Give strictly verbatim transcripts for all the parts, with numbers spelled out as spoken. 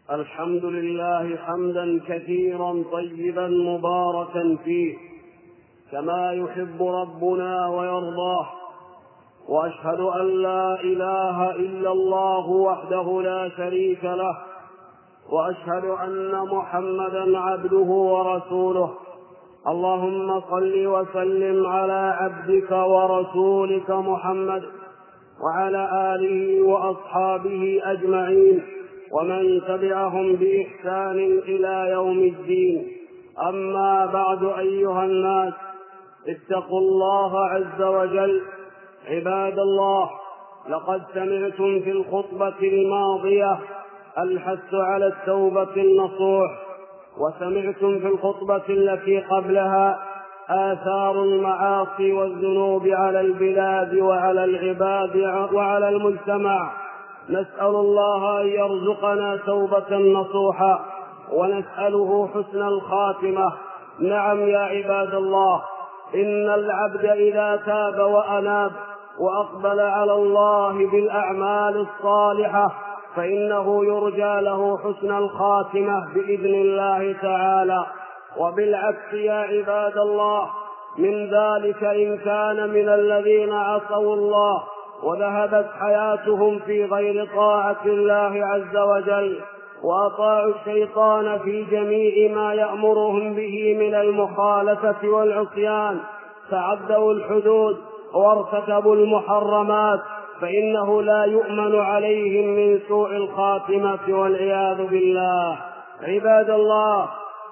الحمد لله حمدا كثيرا طيبا مباركا فيه كما يحب ربنا ويرضاه، وأشهد أن لا إله إلا الله وحده لا شريك له، وأشهد أن محمدا عبده ورسوله. اللهم صل وسلم على عبدك ورسولك محمد وعلى آله وأصحابه أجمعين ومن تبعهم بإحسان إلى يوم الدين. أما بعد، أيها الناس، اتقوا الله عز وجل. عباد الله، لقد سمعتم في الخطبة الماضية الحث على التوبة النصوح، وسمعتم في الخطبة التي قبلها آثار المعاصي والذنوب على البلاد وعلى العباد وعلى المجتمع. نسأل الله أن يرزقنا توبة نصوحا، ونسأله حسن الخاتمة. نعم يا عباد الله، إن العبد إذا تاب وأناب وأقبل على الله بالأعمال الصالحة فإنه يرجى له حسن الخاتمة بإذن الله تعالى. وبالعكس يا عباد الله، من ذلك إن كان من الذين عصوا الله وذهبت حياتهم في غير طاعة الله عز وجل، وأطاعوا الشيطان في جميع ما يأمرهم به من المخالفة والعصيان، تعدوا الحدود وارتكبوا المحرمات، فإنه لا يؤمن عليهم من سوء الخاتمة والعياذ بالله. عباد الله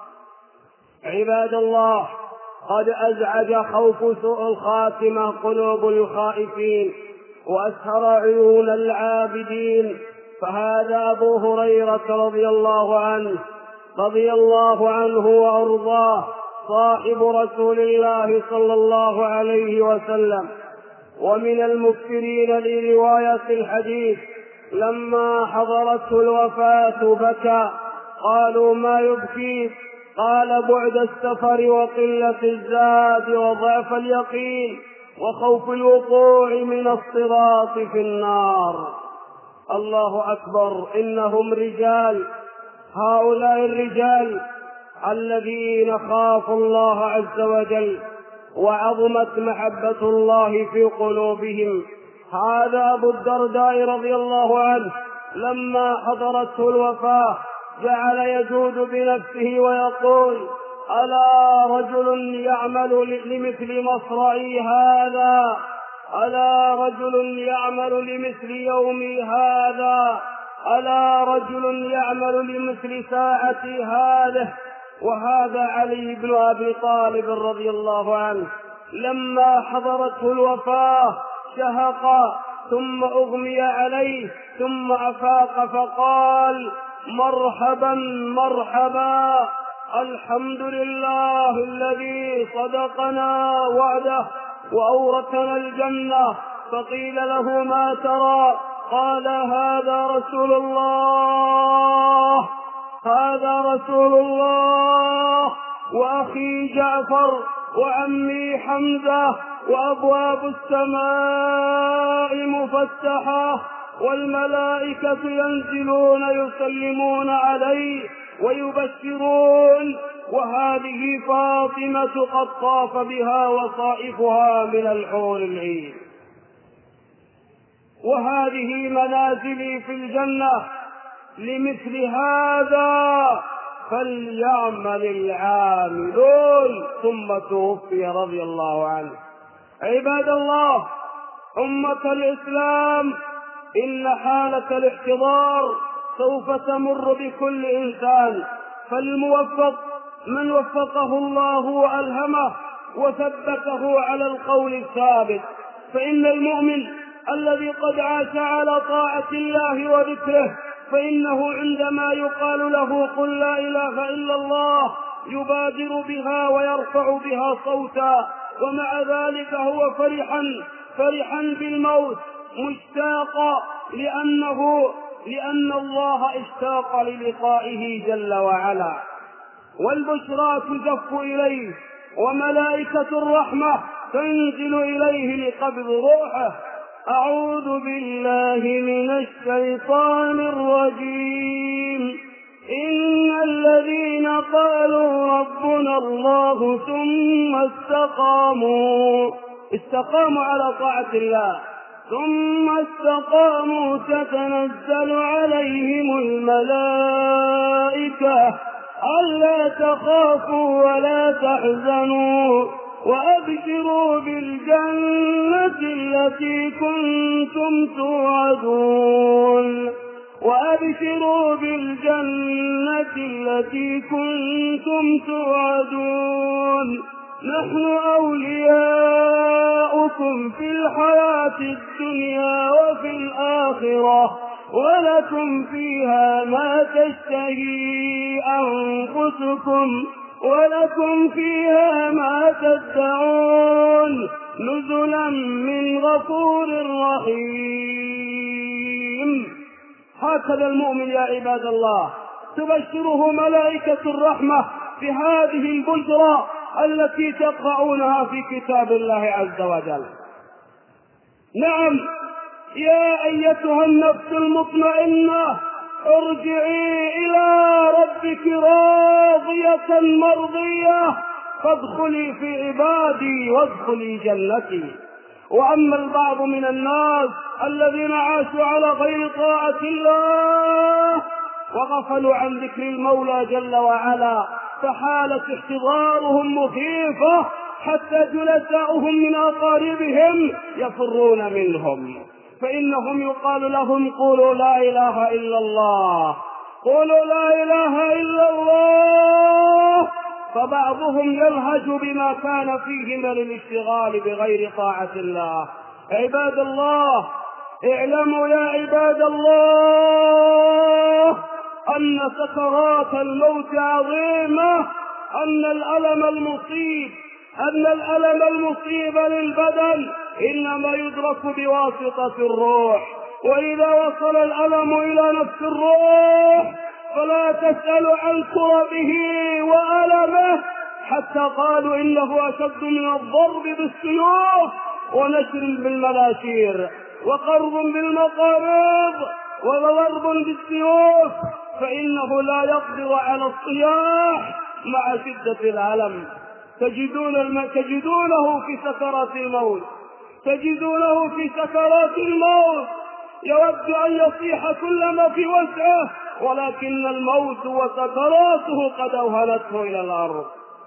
عباد الله قد أزعج خوف سوء الخاتمة قلوب الخائفين وأسهر عيون العابدين. فهذا أبو هريرة رضي الله عنه رضي الله عنه وأرضاه، صاحب رسول الله صلى الله عليه وسلم، ومن المكثرين لرواية الحديث. لما حضرته الوفاة بكى. قالوا: ما يبكيك؟ قال: بعد السفر وقلة الزاد وضعف اليقين وخوف الوقوع من الصراط في النار. الله أكبر، إنهم رجال. هؤلاء الرجال الذين خافوا الله عز وجل وعظمت محبة الله في قلوبهم. هذا أبو الدرداء رضي الله عنه لما حضرته الوفاة جعل يجود بنفسه ويقول: ألا رجل يعمل لمثل مصرعي هذا، ألا رجل يعمل لمثل يومي هذا، ألا رجل يعمل لمثل ساعتي هذه. وهذا علي بن أبي طالب رضي الله عنه لما حضرته الوفاة شهق ثم أغمي عليه ثم أفاق فقال: مرحبا مرحبا، الحمد لله الذي صدقنا وعده وأورثنا الجنة. فقيل له: ما ترى؟ قال: هذا رسول الله هذا رسول الله وأخي جعفر وعمي حمزة، وأبواب السماء مفتحة والملائكة ينزلون يسلمون عليه ويبشرون، وهذه فاطمة قد طاف بها وصائفها من الحور العين، وهذه منازلي في الجنة، لمثل هذا فليعمل العاملون. ثم توفي رضي الله عنه. عباد الله، أمة الإسلام، إن حالة الاحتضار سوف تمر بكل إنسان، فالموفق من وفقه الله وألهمه وثبته على القول الثابت. فإن المؤمن الذي قد عاش على طاعة الله وذكره، فإنه عندما يقال له: قل لا إله إلا الله، يبادر بها ويرفع بها صوتا، ومع ذلك هو فرحا فرحا بالموت، مشتاقا لأنه لأن الله اشتاق للقائه جل وعلا، والبشرى تزف إليه، وملائكة الرحمة تنزل إليه لقبض روحه. أعوذ بالله من الشيطان الرجيم. إن الذين قالوا ربنا الله ثم استقاموا استقاموا على طاعة الله ثم استقاموا تتنزل عليهم الملائكة ألا تخافوا ولا تحزنوا وأبشروا بالجنة التي كنتم توعدون وأبشروا بالجنة التي كنتم توعدون نحن أولياؤكم في الحياة الدنيا وفي الآخرة ولكم فيها ما تشتهي أنفسكم ولكم فيها ما تدعون نزلا من غفور رحيم. هكذا المؤمن يا عباد الله تبشره ملائكة الرحمة بهذه البشرى التي تقرؤونها في كتاب الله عز وجل. نعم يا أيتها النفس المطمئنة ارجعي إلى ربك راضية مرضية فادخلي في عبادي وادخلي جنتي. وأما البعض من الناس الذين عاشوا على غير طاعة الله وغفلوا عن ذكر المولى جل وعلا فحالة احتضارهم مخيفة حتى جلساؤهم من أقاربهم يفرون منهم، فإنهم يقال لهم قولوا لا إله إلا الله قولوا لا إله إلا الله، فبعضهم يلهج بما كان فيه من الاشتغال بغير طاعة الله. عباد الله اعلموا يا عباد الله أن سكرات الموت عظيمة، أن الألم المصيب أن الألم المصيب للبدن إنما يدرك بواسطة الروح، وإذا وصل الألم إلى نفس الروح فلا تسأل عن كربه وألمه، حتى قالوا إنه أشد من الضرب بالسيوف ونشر بالمناشير وقرض بالمقارض وضرب بالسيوف، فإنه لا يقدر على الصياح مع شدة الألم. تجدون الم... تجدونه في سكرات الموت تجدونه في سكرات الموت يود أن يصيح كل ما في وسعه، ولكن الموت وسكراته قد أوهلته إلى الأرض،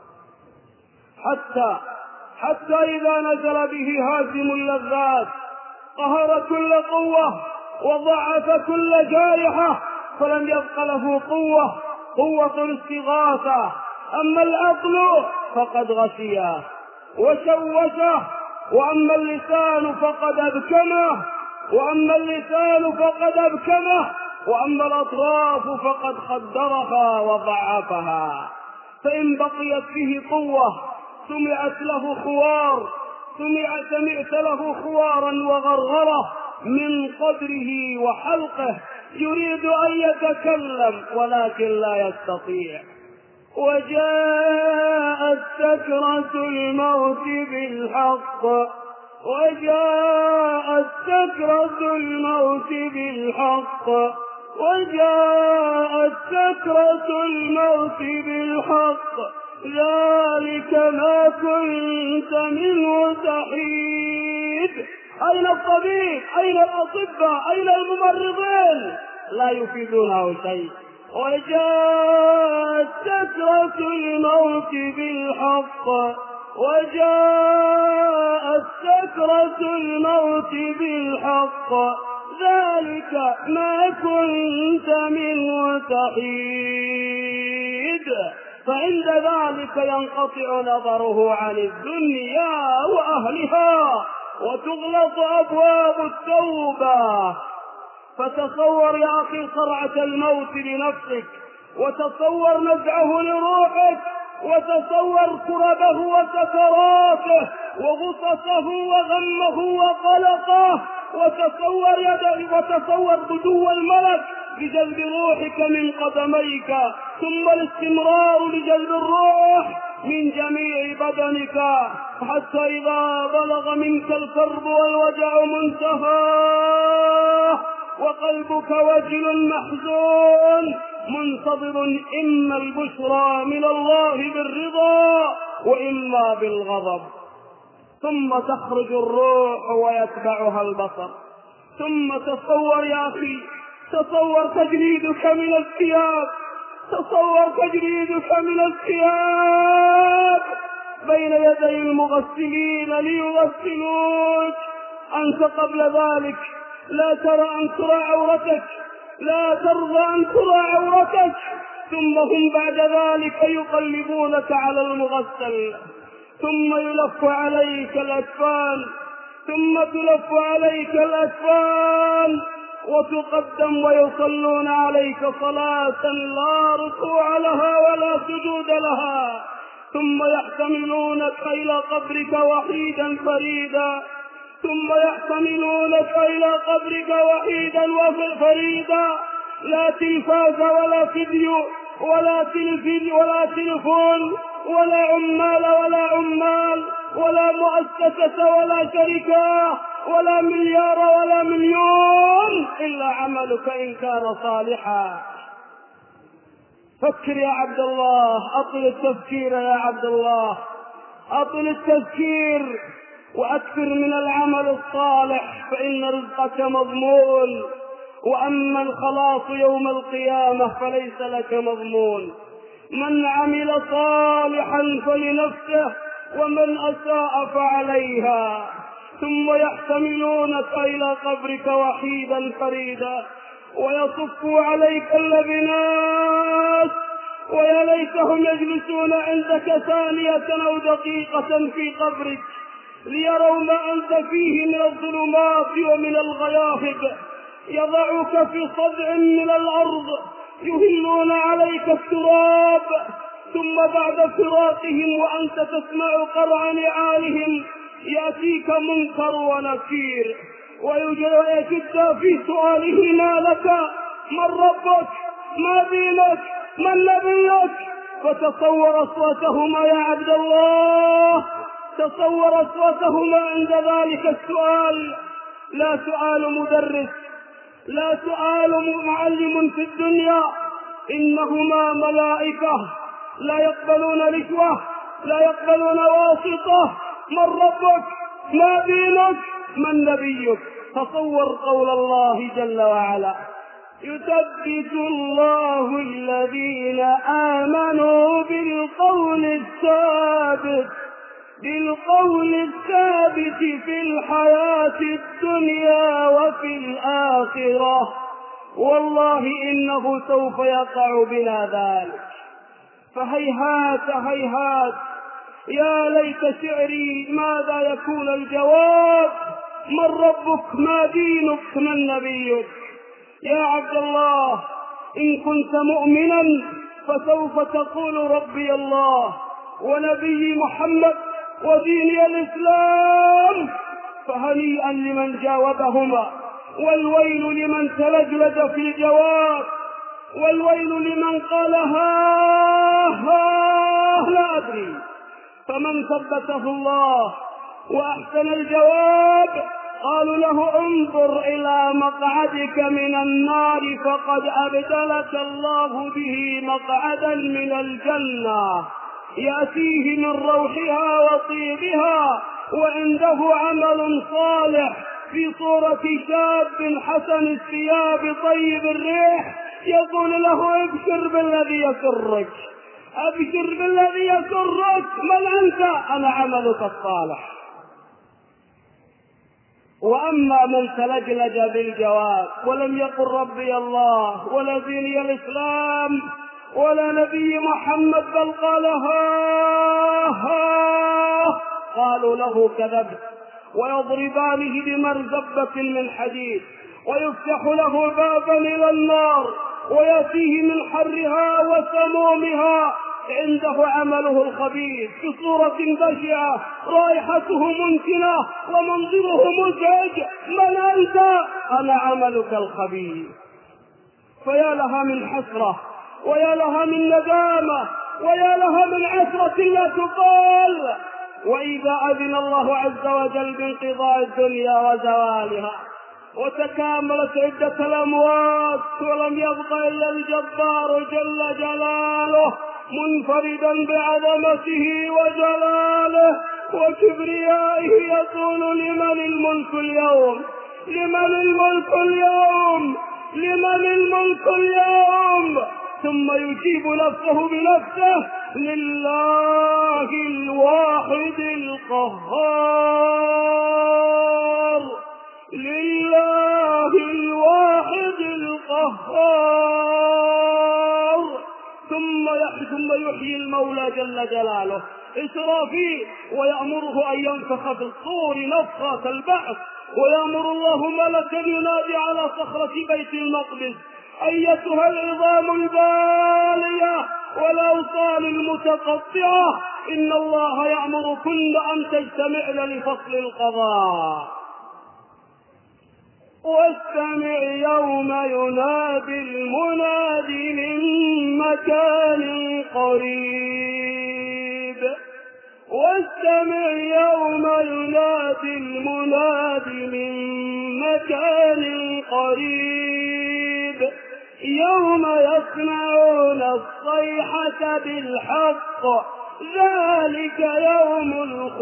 حتى حتى إذا نزل به هازم اللذات قهر كل قوة وضعف كل جارحة فلم يبق له قوة قوة الاستغاثة. أما العقل فقد غشيه وشوشه، وأما اللسان فقد أبكمه وأما اللسان فقد أبكمه وأما الأطراف فقد خدرها وضعفها. فإن بقيت فيه قوة سمعت له خوار سمع سمعت له خوارا وغرغرة من قدره وحلقه يريد أن يتكلم ولكن لا يستطيع. وجاءت سكرة الموت بالحق وجاءت سكرة الموت بالحق وجاءت سكرة الموت بالحق ذلك ما كنت منه تحيد. أين الطبيب؟ أين الأطباء؟ أين الممرضين؟ لا يفيدونه شيء. وجاءت سكرة الموت بالحق وجاءت سكرة الموت بالحق ذلك ما كنت منه تحيد. فعند ذلك ينقطع نظره عن الدنيا وأهلها وتغلق أبواب التوبة. فتصور يا أخي صرعة الموت لنفسك، وتصور نزعه لروحك، وتصور كربه وسكراته وغصصه وغمه وقلقه، وتصور يده وتصور بدو الملك لجلب روحك من قدميك، ثم الاستمرار لجلب الروح من جميع بدنك، حتى إذا بلغ منك الكرب والوجع منتهى وقلبك وجل محزون منتظر إما البشرى من الله بالرضا وإما بالغضب، ثم تخرج الروح ويتبعها البصر. ثم تصور يا أخي، تصور تجريدك من الثياب، تصور تجريدك من الثياب بين يدي المغسلين ليغسلوك، أنت قبل ذلك لا ترى أن ترى عورتك، لا ترضى أن ترى عورتك، ثم هم بعد ذلك يقلبونك على المغسل، ثم يلف عليك الأكفان، ثم تلف عليك الأكفان وتقدم ويصلون عليك صلاة لا ركوع لها ولا سجود لها، ثم يحتملونك إلى قبرك وحيدا فريدا، ثم يحتملونك إلى قبرك وحيدا وفريدا، لا تلفاز ولا فيديو ولا تلفز ولا تلفون ولا عمال ولا عمال ولا مؤسسة ولا شركة ولا مليار ولا مليون إلا عملك إن كان صالحا. فكر يا عبد الله، أطل التفكير يا عبد الله، أطل التفكير وأكثر من العمل الصالح، فإن رزقك مضمون، وأما الخلاص يوم القيامة فليس لك مضمون. من عمل صالحا فلنفسه ومن أساء فعليها، ثم يحتملونك إلى قبرك وحيدا فريدا ويصف عليك اللبنات، ويا ليتهم يجلسون عندك ثانية أو دقيقة في قبرك ليروا ما أنت فيه من الظلمات ومن الغياهب، يضعك في صدع من الأرض يهلون عليك التراب، ثم بعد فراقهم وأنت تسمع قرع نعالهم يأتيك منكر ونكير ويجد في سؤاله ما لك، من ربك، ما دينك، من نبيك. فتصور أصواتهما يا عبد الله، تصور أصواتهما عند ذلك السؤال، لا سؤال مدرس، لا سؤال معلم في الدنيا، إنهما ملائكة لا يقبلون رشوة، لا يقبلون واسطة. من ربك، ما دينك، من نبيك. تصور قول الله جل وعلا: يثبت الله الذين آمنوا بالقول الثابت بالقول الثابت في الحياة الدنيا وفي الآخرة، والله إنه سوف يقع بنا ذلك. فهيهات هيهات، يا ليت شعري ماذا يكون الجواب: من ربك، ما دينك، من نبيك. يا عبد الله، إن كنت مؤمنا فسوف تقول ربي الله ونبي محمد وديني الإسلام، فهنيئا لمن جاوبهما، والويل لمن تلجلج في الجواب، والويل لمن قال ها ها لا أدري. فمن ثبته الله وأحسن الجواب قالوا له: انظر إلى مقعدك من النار فقد أبدلك الله به مقعدا من الجنة يأتيه من روحها وطيبها، وعنده عمل صالح في صورة شاب حسن الثياب طيب الريح، يقول له: ابشر بالذي يسرك، ابشر بالذي يسرك. من أنت؟ أنا عملك الصالح. وأما من تلجلج بالجواب ولم يقل ربي الله ولا ديني الإسلام ولا نبي محمد، بل قال ها ها، قالوا له: كذبت، ويضربانه بمرزبة من حديد، ويفتح له بابا إلى النار، ويأتيه من حرها وسمومها، عنده عمله الخبيث بصورة بشعة، رائحته منتنة ومنظره مزعج. من أنت؟ أنا عملك الخبيث. فيا لها من حسرة، ويا لها من ندامة، ويا لها من عسرة لا تقال. وإذا أذن الله عز وجل بانقضاء الدنيا وزوالها وتكاملت عدة الأموات ولم يبق إلا الجبار جل جلاله منفردا بعظمته وجلاله وكبريائه يقول: لمن الملك اليوم؟ لمن الملك اليوم؟ لمن الملك اليوم؟ ثم يجيب نفسه بنفسه: لله الواحد القهار، لله الواحد القهار. ثم ثم يحيي المولى جل جلاله إسرافيل ويأمره أن ينفخ في الصور نفخة البعث، ويأمر الله ملكا ينادي على صخرة بيت المقدس: أيتها العظام البالية والأوصال المتقطعة، إن الله يأمركن أن تجتمعن لفصل القضاء. واستمع يوم ينادي المنادي من مكان قريب، واستمع يوم ينادي المنادي من مكان قريب، يوم يسمعون الصيحة بالحق، ذلك يوم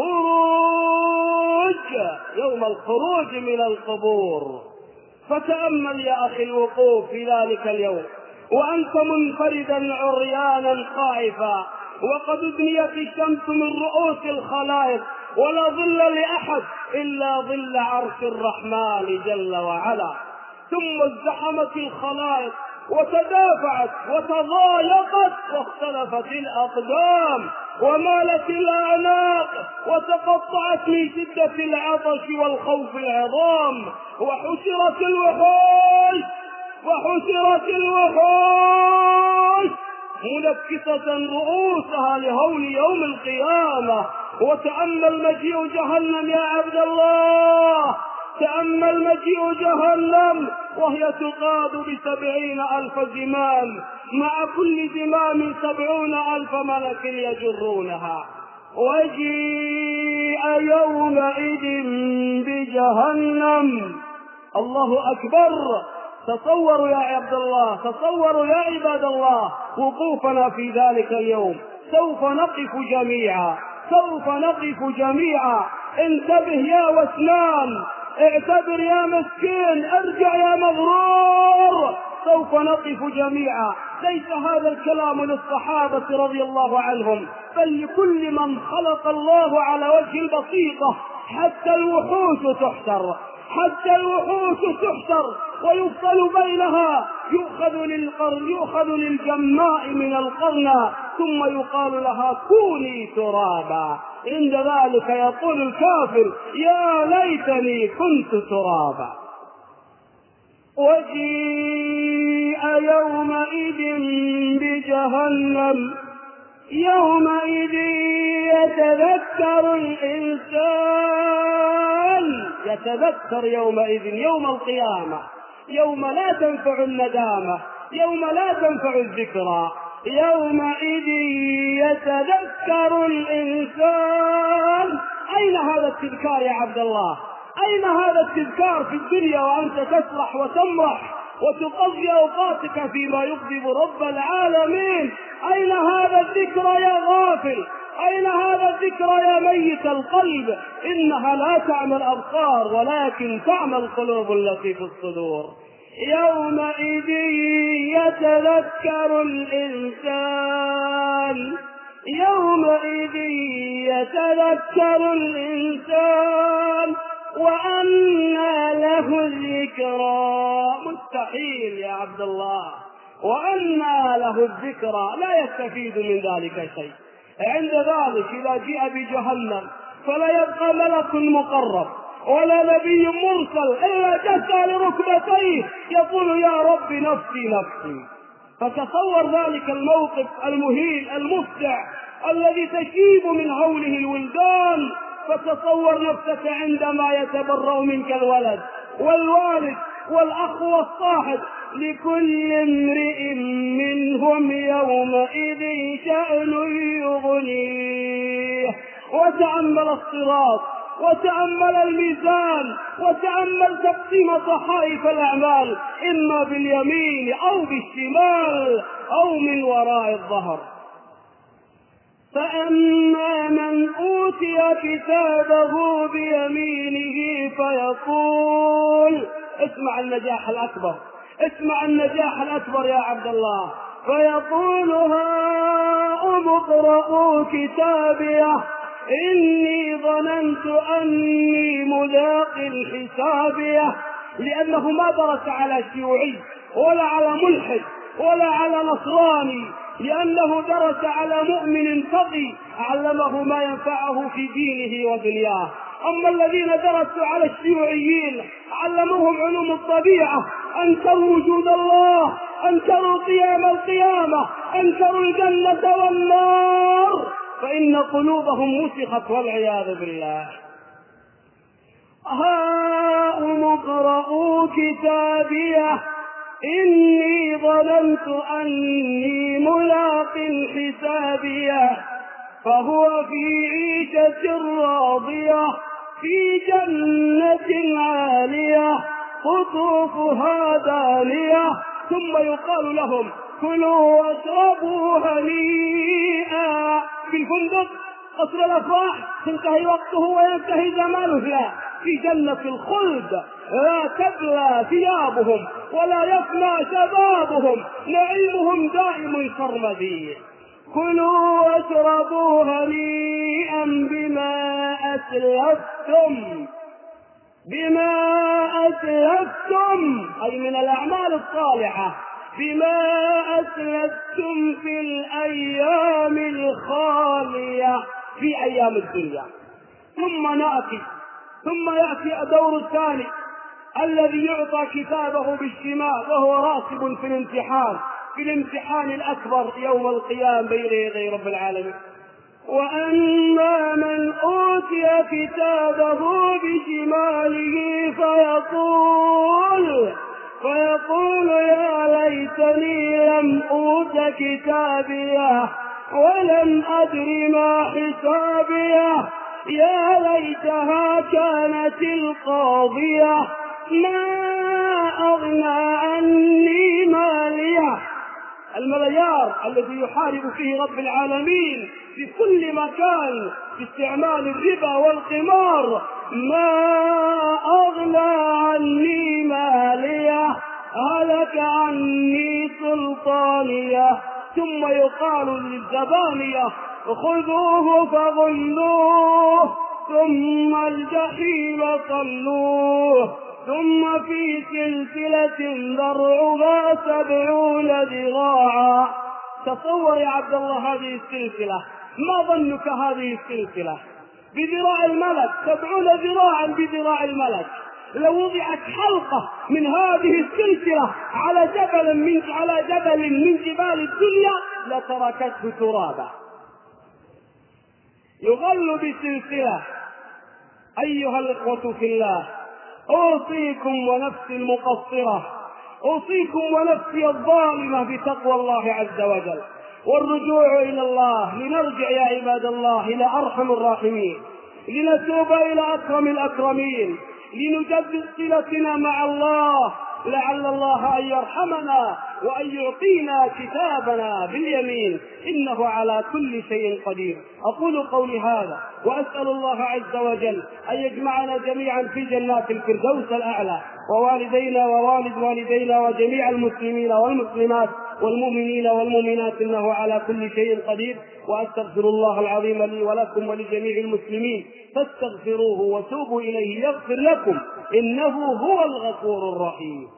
الخروج، يوم الخروج من القبور. فتأمل يا أخي الوقوف في ذلك اليوم وأنت منفردا عريانا خائفا، وقد ادنيت الشمس من رؤوس الخلائق، ولا ظل لأحد إلا ظل عرش الرحمن جل وعلا. ثم ازدحمت الخلائق وتدافعت وتضايقت واختلفت الأقدام ومالت الأعناق وتقطعت من شدة العطش والخوف العظام، وحشرت الوحوش وحشرت الوحوش منكسة رؤوسها لهول يوم القيامة. وتأمل مجيء جهنم يا عبد الله، تأمل مجيء جهنم وهي تقاد بسبعين ألف زمام، مع كل زمام سبعون ألف ملك يجرونها. وجيء يومئذ بجهنم، الله أكبر. تصوروا يا عبد الله، تصوروا يا عباد الله وقوفنا في ذلك اليوم. سوف نقف جميعا، سوف نقف جميعا. انتبه يا وسنان، اعتبر يا مسكين، ارجع يا مغرور. سوف نقف جميعا. ليس هذا الكلام للصحابة رضي الله عنهم، بل لكل من خلق الله على وجه البسيطة. حتى الوحوش تحشر، حتى الوحوش تحشر ويفصل بينها، يؤخذ للقرن، يؤخذ للجماء من القرن، ثم يقال لها كوني ترابا. عند ذلك يقول الكافر: يا ليتني كنت ترابا. وجيء يومئذ بجهنم، يومئذ يتذكر الإنسان، يتذكر يومئذ، يوم القيامة، يوم لا تنفع الندامة، يوم لا تنفع الذكرى، يومئذ يتذكر الإنسان. أين هذا التذكار يا عبد الله؟ أين هذا التذكار في الدنيا وأنت تسرح وتمرح وتقضي أوقاتك فيما يغضب رب العالمين؟ أين هذا الذكر يا غافل؟ أين هذا الذكر يا ميت القلب؟ إنها لا تعمى الأبصار ولكن تعمى القلوب التي في الصدور. يومئذ يتذكر الإنسان، يومئذ يتذكر الإنسان وأنى له الذكرى. مستحيل يا عبد الله، وأنى له الذكرى، لا يستفيد من ذلك شيء. عند ذلك إذا جاء بجهنم فلا يبقى ملك مقرب ولا نبي مرسل إلا جثى لركبتيه يقول: يا رب نفسي نفسي. فتصور ذلك الموقف المهين المفزع الذي تشيب من هوله الولدان. فتصور نفسك عندما يتبرأ منك الولد والوالد والأخ والصاحب، لكل امرئ منهم يومئذ شأن يغنيه. وتأمل الصراط وتأمل الميزان وتأمل تقسيم صحائف الأعمال، إما باليمين أو بالشمال أو من وراء الظهر. فأما من أوتي كتابه بيمينه فيقول، اسمع النجاح الأكبر، اسمع النجاح الأكبر يا عبد الله، فيقول هاؤم اقرءوا كتابيه إني ظننت أني ملاق حسابيه. لأنه ما درس على شيوعي ولا على ملحد ولا على نصراني، لأنه درس على مؤمن تقي علمه ما ينفعه في دينه ودنياه. أما الذين درسوا على الشيوعيين علموهم علوم الطبيعة، أنكروا وجود الله، أنكروا قيام القيامة، أنكروا الجنة والنار، فإن قلوبهم مسخت والعياذ بالله. هاؤم اقرءوا كتابيه إني ظننت أني ملاق حسابيه فهو في عيشة راضية في جنة عالية قطوفها دانية. ثم يقال لهم كلوا واشربوا هنيئا. في الفندق قصر الأفراح تنتهي وقته وينتهي زمانه، لا، في جنة الخلد لا تبلى ثيابهم ولا يفنى شبابهم، نعيمهم دائم سرمدي. كلوا واشربوا هنيئا بما أسلفتم بما أسلفتم أي من الأعمال الصالحة، بما أسلفتم في الأيام الخالية، في أيام الدنيا. ثم نأتي ثم يأتي الدور الثاني الذي يعطى كتابه بالشمال وهو راسب في الامتحان في الامتحان الأكبر يوم القيامة بين يدي رب العالمين. وأما من أوتي كتابه بشماله فيقول فيقول يا ليتني لم أوت كتابيه ولم أدر ما حسابيه يا ليتها كانت القاضية ما أغنى عني ماليه. المليار الذي يحارب فيه رب العالمين في كل مكان باستعمال الربا والقمار، ما أغنى عني ماليه هلك عني سلطانيه. ثم يقال للزبانية خذوه فغلوه ثم الجحيم صلوه ثم في سلسلة ذرعها سبعون ذراعا. تصور يا عبد الله هذه السلسلة، ما ظنك هذه السلسلة بذراع الملك، سبعون ذراعا بذراع الملك. لو وضعت حلقة من هذه السلسلة على جبل من على جبل من جبال الدنيا لتركته ترابا. يغل بسلسلة. أيها الإخوة في الله، أوصيكم ونفسي المقصرة، أوصيكم ونفسي الظالمة بتقوى الله عز وجل والرجوع إلى الله. لنرجع يا عباد الله إلى أرحم الراحمين، لنتوب إلى أكرم الأكرمين، لنجدد صلتنا مع الله، لعل الله أن يرحمنا وأن يعطينا كتابنا باليمين، إنه على كل شيء قدير. أقول قولي هذا وأسأل الله عز وجل أن يجمعنا جميعا في جنات الفردوس الأعلى، ووالدينا ووالد والدينا وجميع المسلمين والمسلمات والمؤمنين والمؤمنات، إنه على كل شيء قدير. وأستغفر الله العظيم لي ولكم ولجميع المسلمين، فاستغفروه وتوبوا إليه يغفر لكم، إنه هو الغفور الرحيم.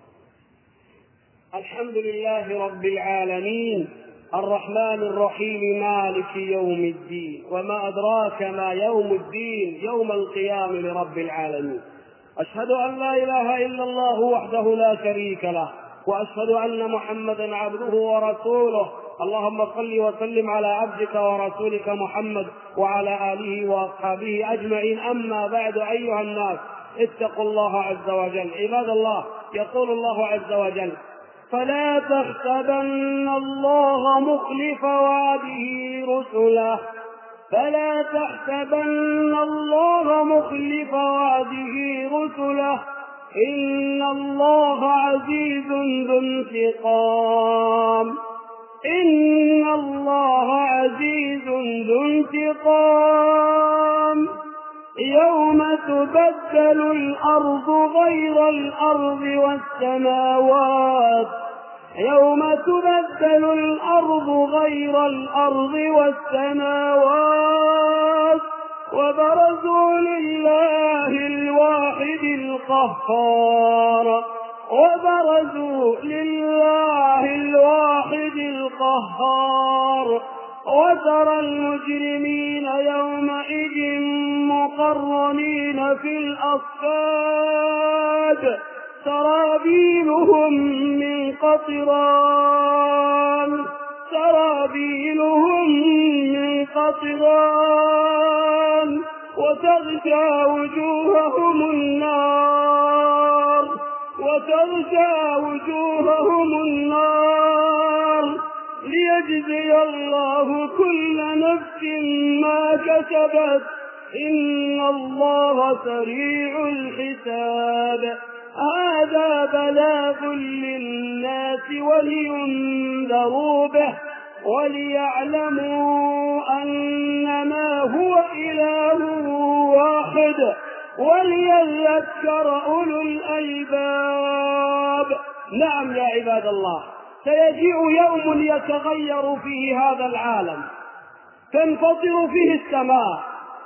الحمد لله رب العالمين الرحمن الرحيم مالك يوم الدين، وما أدراك ما يوم الدين، يوم القيام لرب العالمين. أشهد أن لا إله إلا الله وحده لا شريك له، وأشهد أن محمدا عبده ورسوله. اللهم صل وسلم على عبدك ورسولك محمد وعلى آله وأصحابه أجمعين. أما بعد، أيها الناس اتقوا الله عز وجل. عباد الله، يقول الله عز وجل: فلا تحسبن الله مخلف وعده رسله فلا تحسبن الله مخلف وعده رسله إن الله عزيز ذو انتقام إن الله عزيز ذو انتقام يوم تبدل الأرض غير الأرض والسماوات يوم تبدل الأرض غير الأرض والسماوات وبرزوا لله الواحد القهار وبرزوا لله الواحد القهار وترى المجرمين يومئذ مقرنين في الأصفاد سرابيلهم من قطران سرابيلهم من قطران وتغشى وجوههم النار وتغشى وجوههم النار ليجزي الله كل نفس ما كسبت إن الله سريع الحساب هذا بلاغ للناس ولينذروا به وليعلموا أنما هو إله واحد وليذكر أولو الألباب. نعم يا عباد الله، سيجيء يوم يتغير فيه هذا العالم، تنفطر فيه السماء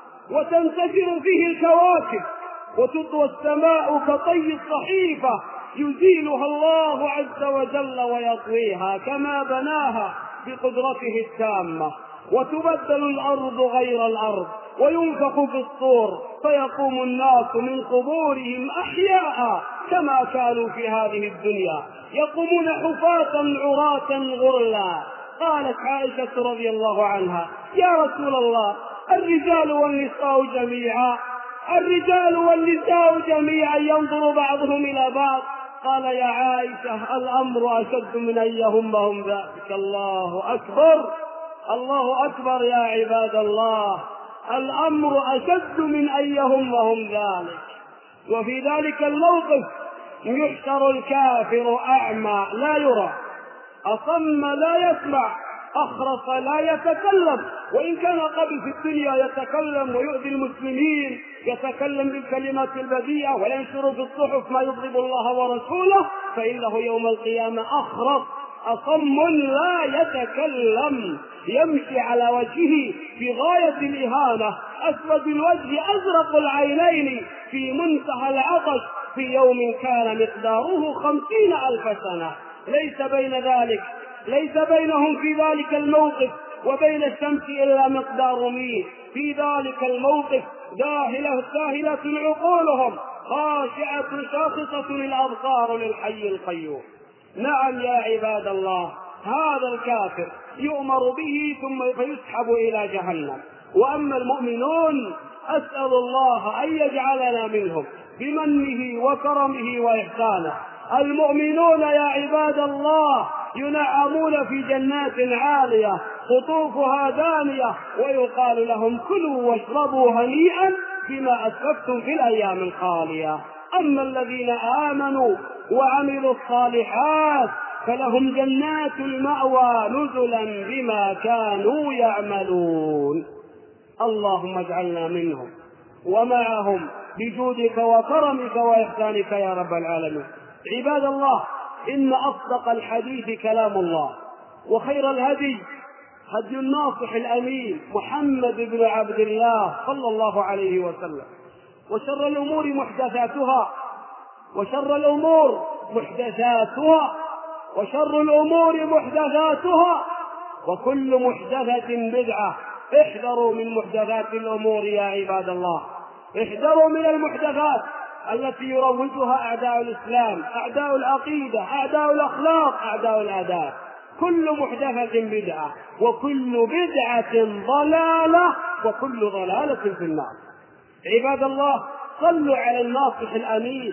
وتنتشر فيه الكواكب وتطوى السماء كطي الصحيفة يزيلها الله عز وجل ويطويها كما بناها بقدرته التامة، وتبدل الأرض غير الأرض وينفخ في الصور فيقوم الناس من قبورهم أحياء كما كانوا في هذه الدنيا، يقومون حفاة عراة غرلا. قالت عائشة رضي الله عنها: يا رسول الله، الرجال والنساء جميعا الرجال والنساء جميعا ينظر بعضهم إلى بعض. قال: يا عائشة، الأمر أشد من أن يهمهم ذلك. الله أكبر الله أكبر يا عباد الله، الأمر أشد من أن يهمهم ذلك. وفي ذلك الموقف يحشر الكافر أعمى لا يرى، أصم لا يسمع، أخرس لا يتكلم، وإن كان قبل في الدنيا يتكلم ويؤذي المسلمين، يتكلم بالكلمات البذيئة وينشر في الصحف ما يغضب الله ورسوله، فإنه يوم القيامة أخرس أصم لا يتكلم، يمشي على وجهه في غاية الإهانة، أسود الوجه أزرق العينين، في منتهى العطش، في يوم كان مقداره خمسين ألف سنة. ليس بين ذلك ليس بينهم في ذلك الموقف وبين الشمس إلا مقدار ميل. في ذلك الموقف داهلة داهلة عقولهم، خاشعة شاخصة الأبصار للحي القيوم. نعم يا عباد الله، هذا الكافر يؤمر به ثم فيسحب إلى جهنم. وأما المؤمنون أسأل الله أن يجعلنا منهم بمنه وكرمه وإحسانه. المؤمنون يا عباد الله ينعمون في جنات عالية قطوفها دانية، ويقال لهم: كلوا واشربوا هنيئا بما أسلفتم في الأيام الخالية. أما الذين آمنوا وعملوا الصالحات فلهم جنات المأوى نزلا بما كانوا يعملون. اللهم اجعلنا منهم ومعهم بجودك وكرمك وإحسانك يا رب العالمين. عباد الله، إن أصدق الحديث كلام الله، وخير الهدي هدي الناصح الأمين محمد بن عبد الله صلى الله عليه وسلم، وشر الأمور محدثاتها وشر الأمور محدثاتها وشر الأمور محدثاتها وكل محدثة بدعة. احذروا من محدثات الأمور يا عباد الله، احذروا من المحدثات التي يروجها أعداء الإسلام، أعداء العقيدة، أعداء الأخلاق، أعداء الآداب. كل محدثة بدعة، وكل بدعة ضلالة، وكل ضلالة في النار. عباد الله، صلوا على الناصح الأمين،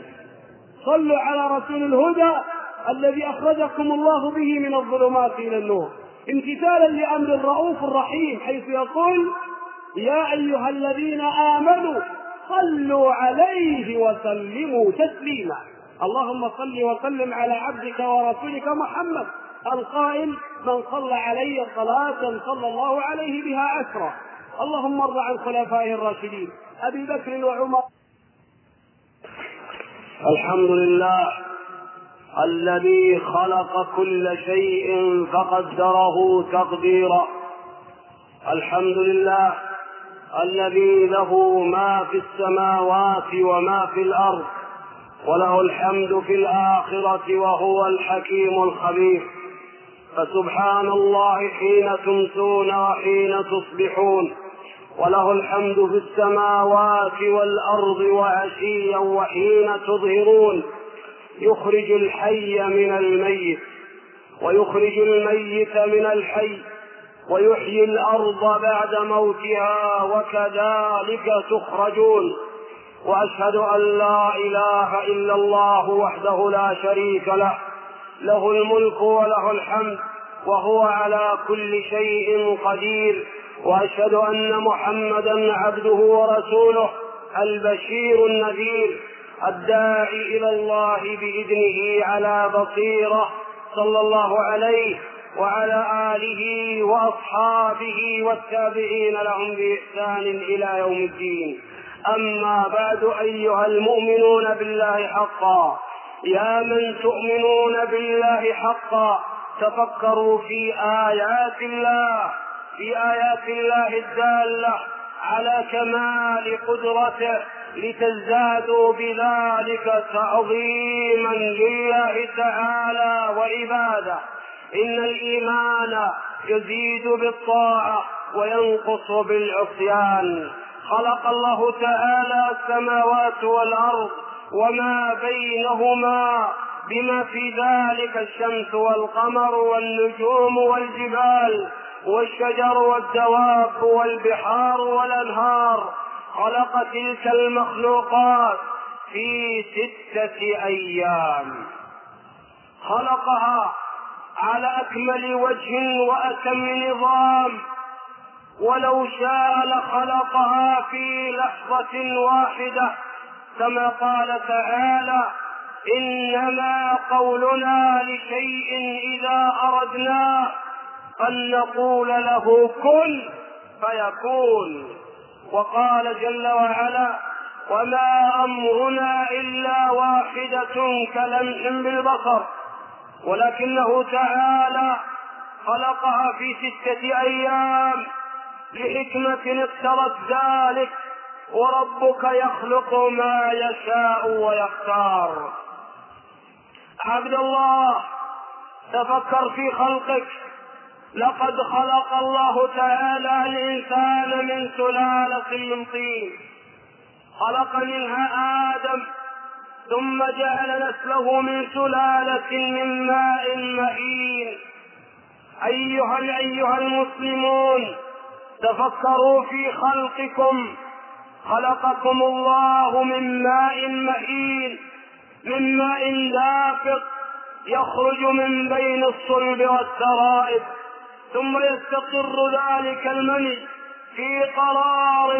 صلوا على رسول الهدى الذي أخرجكم الله به من الظلمات إلى النور، امتثالا لأمر الرؤوف الرحيم، حيث يقول: يا أيها الذين آمنوا صلوا عليه وسلموا تسليما. اللهم صل وسلم على عبدك ورسولك محمد القائل: من صلى علي صلاة صلى الله عليه بها عشرا. اللهم ارض عن خلفائه الراشدين أبي بكر وعمر. الحمد لله الذي خلق كل شيء فقدره تقديرا. الحمد لله الذي له ما في السماوات وما في الأرض، وله الحمد في الآخرة وهو الحكيم الخبير. فسبحان الله حين تمسون وحين تصبحون، وله الحمد في السماوات والأرض وعشيا وحين تظهرون. يخرج الحي من الميت ويخرج الميت من الحي ويحيي الأرض بعد موتها وكذلك تخرجون. وأشهد أن لا إله إلا الله وحده لا شريك له، له الملك وله الحمد وهو على كل شيء قدير. وأشهد أن محمدا عبده ورسوله البشير النذير الداعي إلى الله بإذنه على بصيرة، صلى الله عليه وعلى آله وأصحابه والتابعين لهم بإحسان إلى يوم الدين. أما بعد، أيها المؤمنون بالله حقا، يا من تؤمنون بالله حقا، تفكروا في آيات الله في آيات الله الدالة على كمال قدرته لتزدادوا بذلك تعظيما لله تعالى وعباده. إن الإيمان يزيد بالطاعة وينقص بالعصيان. خلق الله تعالى السماوات والأرض وما بينهما بما في ذلك الشمس والقمر والنجوم والجبال والشجر والدواب والبحار والأنهار. خلق تلك المخلوقات في ستة أيام، خلقها على أكمل وجه وأتم نظام، ولو شاء لخلقها في لحظة واحدة، كما قال تعالى: إنما قولنا لشيء إذا أردنا أن نقول له كن فيكون. وقال جل وعلا: وما أمرنا إلا واحدة كلمح بالبصر. ولكنه تعالى خلقها في ستة أيام لحكمة اقتضت ذلك، وربك يخلق ما يشاء ويختار. عبد الله، تفكر في خلقك. لقد خلق الله تعالى الإنسان من سلالة من طين، خلق منها آدم، ثم جعل نسله من سلالة من ماء مهين. أيها أيها المسلمون، تفكروا في خلقكم. خلقكم الله من ماء مهين، من ماء دافق يخرج من بين الصلب والترائب، ثم يستقر ذلك المني في قرار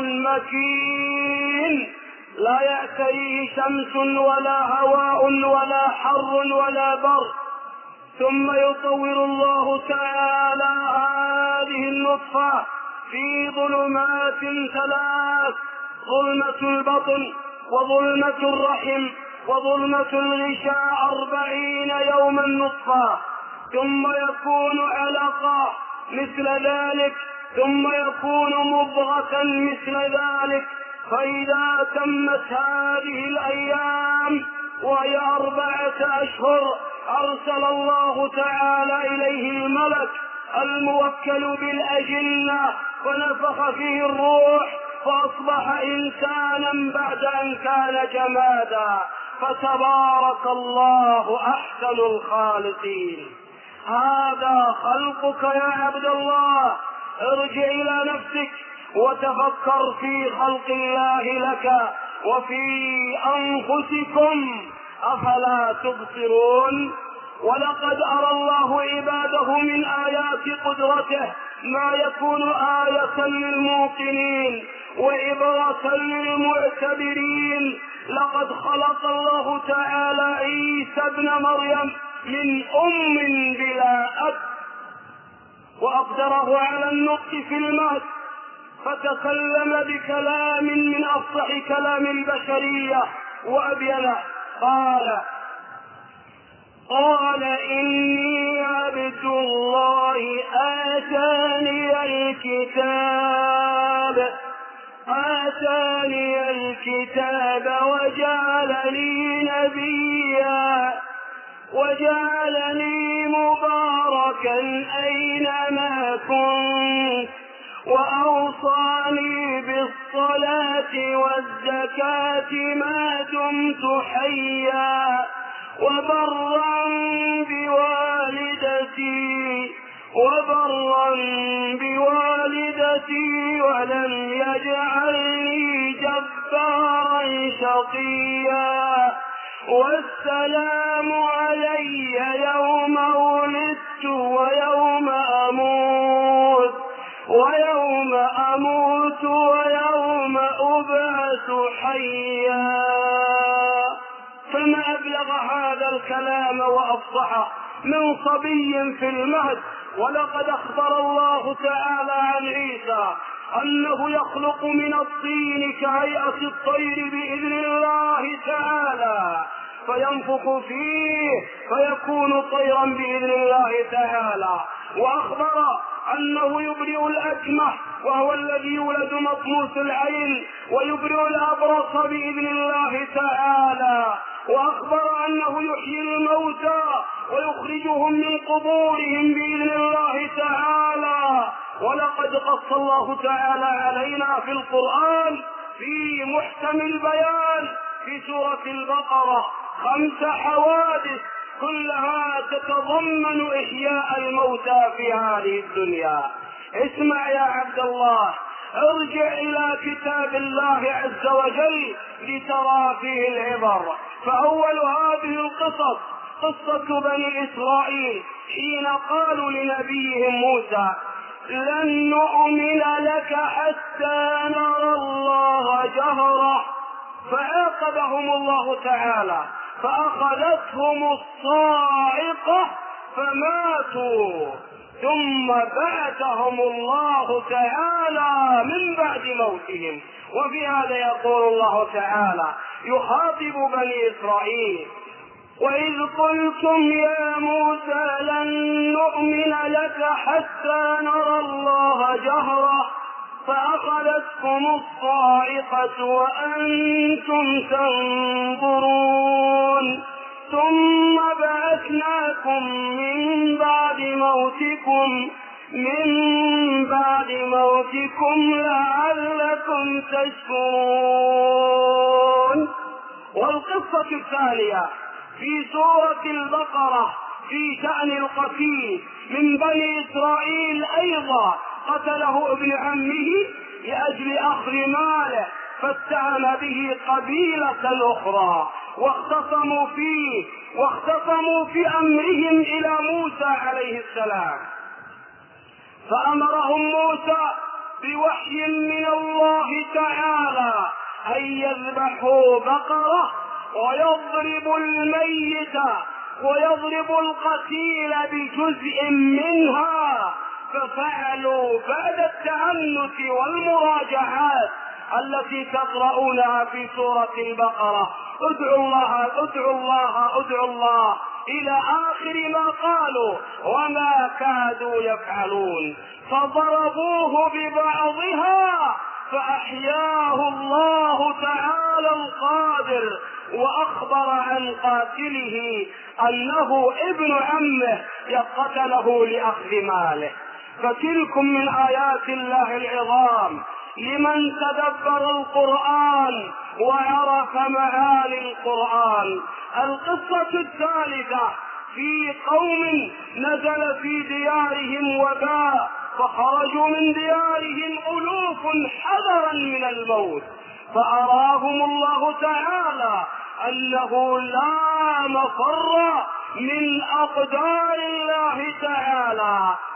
مكين لا يأتيه شمس ولا هواء ولا حر ولا برد. ثم يطور الله تعالى هذه النطفة في ظلمات ثلاث: ظلمة البطن وظلمة الرحم وظلمة الغشاء أربعين يوما نطفة، ثم يكون علقة مثل ذلك، ثم يكون مضغة مثل ذلك. فإذا تمت هذه الأيام وهي أربعة أشهر، أرسل الله تعالى إليه الملك الموكل بالأجنة ونفخ فيه الروح، فأصبح إنسانا بعد أن كان جمادا. فتبارك الله أحسن الخالقين. هذا خلقك يا عبد الله. ارجع إلى نفسك وتفكر في خلق الله لك وفي أنفسكم، أفلا تبصرون؟ ولقد أرى الله عباده من آيات قدرته ما يكون آية للموقنين وعبرة للمعتبرين. لقد خلق الله تعالى عيسى ابن مريم من أم بلا أب، وأقدره على النطق في المهد، فتكلم بكلام من أفصح كلام البشرية وأبينه. قال قال إني عبد الله آتاني الكتاب آتاني الكتاب وجعلني نبيا وجعلني مباركا أينما كنت وأوصاني بالصلاة والزكاة ما دمت حيا وبرا بوالدتي وبرا بوالدتي ولم يجعلني جبارا شقيا والسلام علي يوم ولدت ويوم أموت ويوم أموت ويوم أبعث حيا. فما أبلغ هذا الكلام وأفصحه من صبي في المهد. ولقد أخبر الله تعالى عن عيسى أنه يخلق من الطين كهيئة الطير بإذن الله تعالى فينفخ فيه فيكون طيرا بإذن الله تعالى. وأخبر أنه يبرئ الأكمه وهو الذي يولد مطموس العين ويبرئ الأبرص بإذن الله تعالى. وأخبر أنه يحيي الموتى ويخرجهم من قبورهم بإذن الله تعالى. ولقد قص الله تعالى علينا في القرآن في محكم البيان في سورة البقرة خمس حوادث كلها تتضمن إحياء الموتى في هذه الدنيا. اسمع يا عبد الله، ارجع إلى كتاب الله عز وجل لترى فيه العبر. فأول هذه القصص قصة بني إسرائيل حين قالوا لنبيهم موسى لن نؤمن لك حتى نرى الله جهرة، فعاقبهم الله تعالى فأخذتهم الصاعقة فماتوا، ثم بعثهم الله تعالى من بعد موتهم. وفي هذا يقول الله تعالى يخاطب بني إسرائيل وإذ قلتم يا موسى لن نؤمن لك حتى نرى الله جهرة فأخذتكم الصاعقة وأنتم تنظرون ثم بعثناكم من بعد موتكم من بعد موتكم لعلكم تشكرون. والقصة الثانية في سورة البقرة في شأن القتيل من بني إسرائيل أيضا قتله ابن عمه لأجل أخذ ماله فاتهم به قبيلة أخرى واختصموا فيه واختصموا في أمرهم إلى موسى عليه السلام، فأمرهم موسى بوحي من الله تعالى أن يذبحوا بقرة ويضرب الميت ويضرب القتيل بجزء منها، ففعلوا بعد التعنت والمراجعات التي تقرؤونها في سورة البقرة ادعوا الله ادعوا الله ادعوا الله إلى آخر ما قالوا وما كادوا يفعلون، فضربوه ببعضها فأحياه الله تعالى القادر وأخبر عن قاتله أنه ابن عمه يقتله لأخذ ماله. فتلكم من آيات الله العظام لمن تدبر القرآن وعرف معاني القرآن. القصة الثالثة في قوم نزل في ديارهم وباء فخرجوا من ديارهم ألوف حذرا من الموت فأراهم الله تعالى أنه لا مفر من أقدار الله تعالى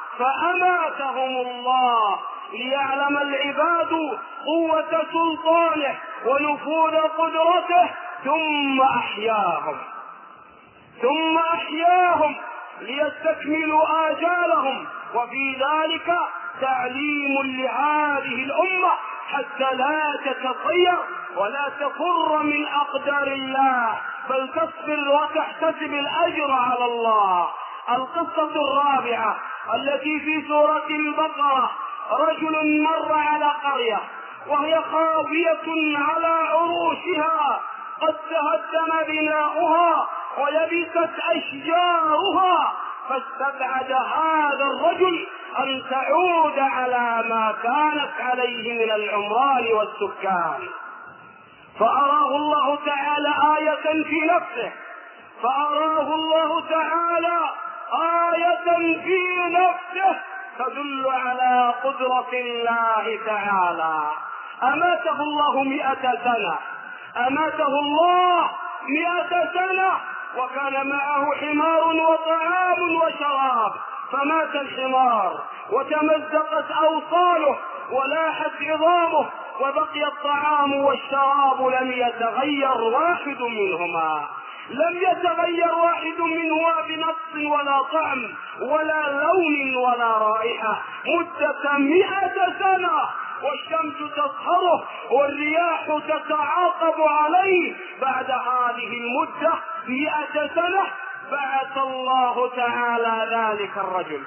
فأماتهم الله ليعلم العباد قوة سلطانه ونفوذ قدرته، ثم أحياهم ثم أحياهم ليستكملوا آجالهم. وفي ذلك تعليم لهذه الأمة حتى لا تتطير ولا تفر من أقدار الله، بل تصبر وتحتسب الأجر على الله. القصة الرابعة التي في سورة البقرة: رجل مر على قرية وهي خاوية على عروشها قد تهدم بناؤها ويبست أشجارها، فاستبعد هذا الرجل أن تعود على ما كانت عليه من العمران والسكان، فأراه الله تعالى آية في نفسه فأراه الله تعالى آية في نفسه تدل على قدرة الله تعالى. أماته الله مئة سنة أماته الله مئة سنة وكان معه حمار وطعام وشراب، فمات الحمار وتمزقت أوصاله ولاحت عظامه، وبقي الطعام والشراب لم يتغير واحد منهما لم يتغير واحد منهما بنقص ولا طعم ولا لون ولا رائحة مدة مئة سنة، والشمس تصهره والرياح تتعاقب عليه. بعد هذه المدة مئة سنة بعث الله تعالى ذلك الرجل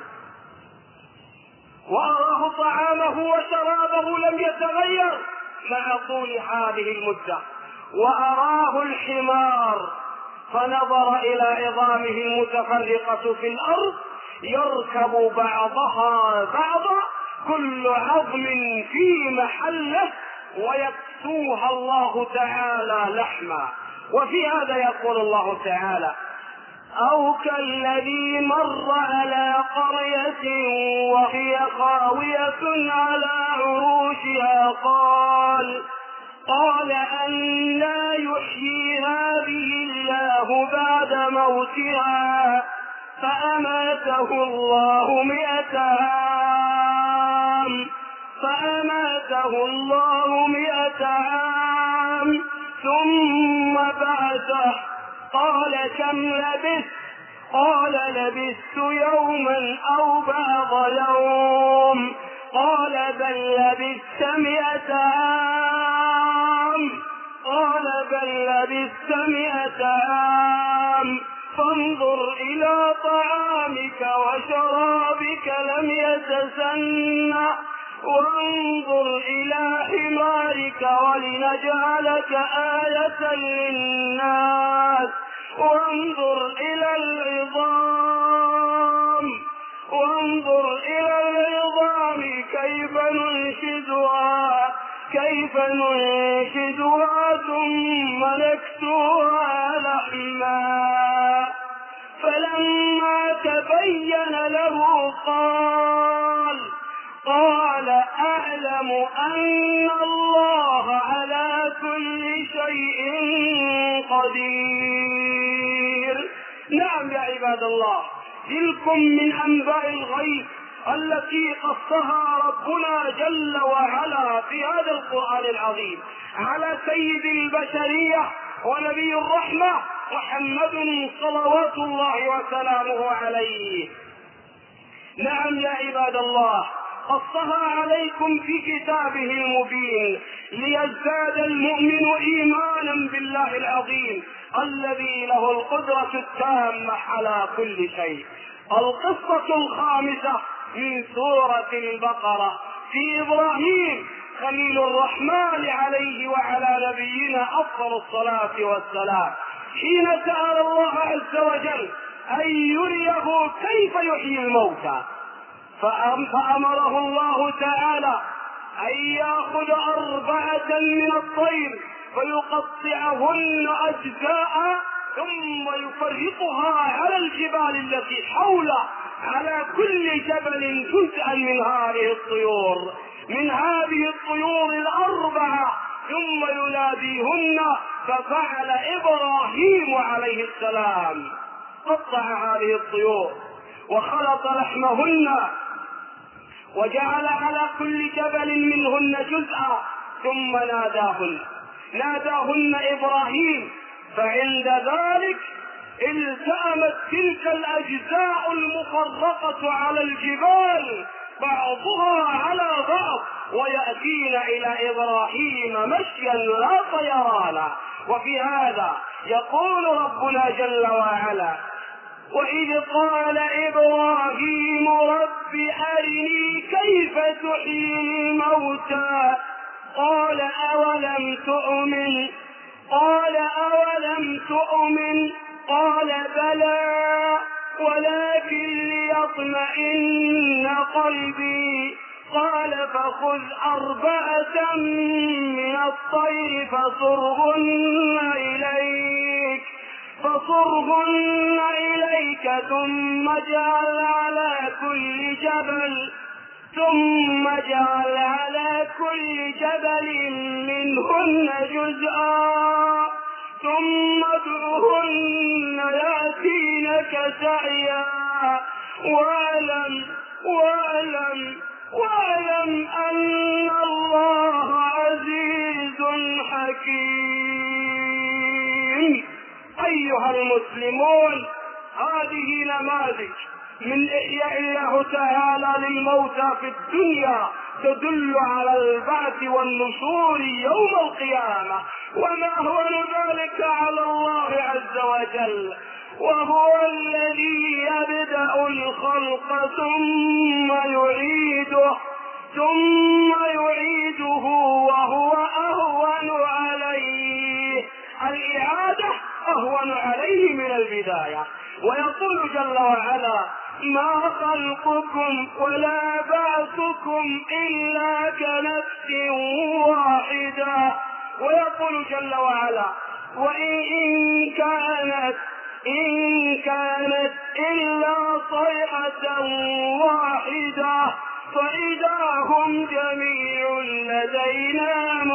وأراه طعامه وشرابه لم يتغير مع طول هذه المدة، وأراه الحمار فنظر إلى عظامه المتفرقة في الأرض يركب بعضها بعضا كل عظم في محله ويكسوها الله تعالى لحما. وفي هذا يقول الله تعالى: أو كالذي مر على قرية وهي خاوية على عروشها قال قال أنى يحيي هذه الله بعد موتها فأماته الله مئة عام فأماته الله مئة عام ثم بعثه قال كم لبثت قال لبثت يوما أو بعض يوم قال بل لبثت مئة عام قال بل لبثت مئة عام فانظر إلى طعامك وشرابك لم يتسنى وانظر إلى حمارك ولنجعلك آية للناس وانظر إلى العظام وانظر إلى العظام كيف ننشدها كيف ننشدها ثم نكسوها لحما فلما تبين له قال قال أعلم أن الله على كل شيء قدير. نعم يا عباد الله، تلكم من أنباء الغيب التي قصها ربنا جل وعلا في هذا القرآن العظيم على سيد البشرية ونبي الرحمة محمد صلوات الله وسلامه عليه. نعم يا عباد الله، قصها عليكم في كتابه المبين ليزداد المؤمن إيمانا بالله العظيم الذي له القدرة التامة على كل شيء. القصة الخامسة من سورة البقرة في إبراهيم خليل الرحمن عليه وعلى نبينا أفضل الصلاة والسلام، حين سأل الله عز وجل أن يريه كيف يحيي الموتى، فأمره الله تعالى أن يأخذ أربعة من الطير فيقطعهن أجزاء ثم يفرقها على الجبال التي حوله، على كل جبل جزءا من هذه الطيور من هذه الطيور الأربعة ثم يناديهن. ففعل إبراهيم عليه السلام، قطع هذه الطيور وخلط لحمهن وجعل على كل جبل منهن جزءا ثم ناداهن ناداهن إبراهيم، فعند ذلك التأمت تلك الأجزاء المفرقة على الجبال بعضها على بعض ويأتين إلى إبراهيم مشيا لا طيرانا. وفي هذا يقول ربنا جل وعلا: وإذ قال إبراهيم رب أرني كيف تحيي الموتى قال أولم تؤمن قال أولم تؤمن قال بلى ولكن ليطمئن قلبي قال فخذ أربعة من الطير فصرهن إليك فصرهن إليك ثم اجعل على كل جبل ثم اجعل على كل جبل منهن جزءا ثم ادعهن يأتينك سعيا واعلم واعلم واعلم أن الله عزيز حكيم. أيها المسلمون، هذه نماذج من إحياء الله تعالى للموتى في الدنيا تدل على البعث والنشور يوم القيامة، وما هو ذلك على الله عز وجل، وهو الذي يبدأ الخلق ثم يعيده ثم يعيده وهو أهون عليه. الإعادة أهون عليه من البداية. ويقول جل وعلا: ما خلقكم ولا بعثكم إلا كنفس واحدة. ويقول جل وعلا: وإن كانت إن كانت إلا صيحة واحدة فإذا هم جميع لدينا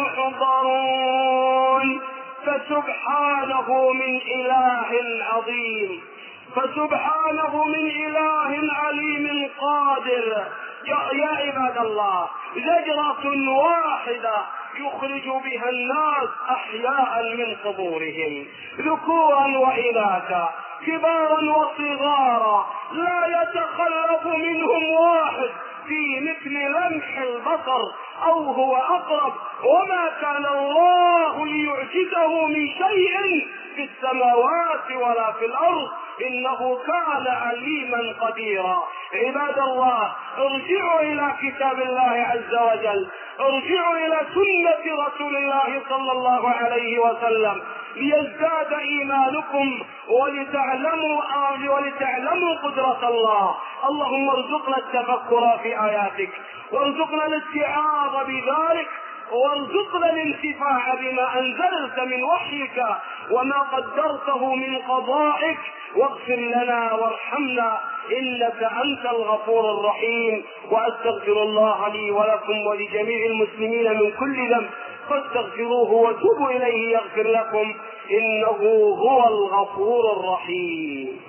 محضرون. فسبحانه من إله عظيم، فسبحانه من إله عليم قادر. يا عباد الله، زجرة واحدة يخرج بها الناس أحياء من قبورهم، ذكورا وإناثا، كبارا وصغارا، لا يتخلف منهم واحد في مثل لمح البصر أو هو أقرب. وما كان الله ليعجزه من شيء في السماوات ولا في الأرض، إنه كان عليما قديرا. عباد الله، ارجعوا إلى كتاب الله عز وجل، ارجعوا إلى سنة رسول الله صلى الله عليه وسلم ليزداد إيمانكم ولتعلموا ولتعلموا قدرة الله. اللهم ارزقنا التفكر في آياتك، وارزقنا الاستعاذة بذلك، وارزقنا الانتفاع بما أنزلت من وحيك وما قدرته من قضائك، واغفر لنا وارحمنا إنك أنت الغفور الرحيم. وأستغفر الله لي ولكم ولجميع المسلمين من كل ذنب، فاستغفروه وتوبوا إليه يغفر لكم، إنه هو الغفور الرحيم.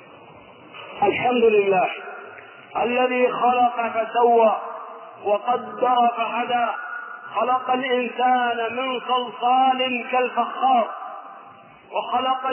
الحمد لله الذي خلق فسوى وقدر فهدى، خلق الإنسان من صلصال كالفخار، وخلق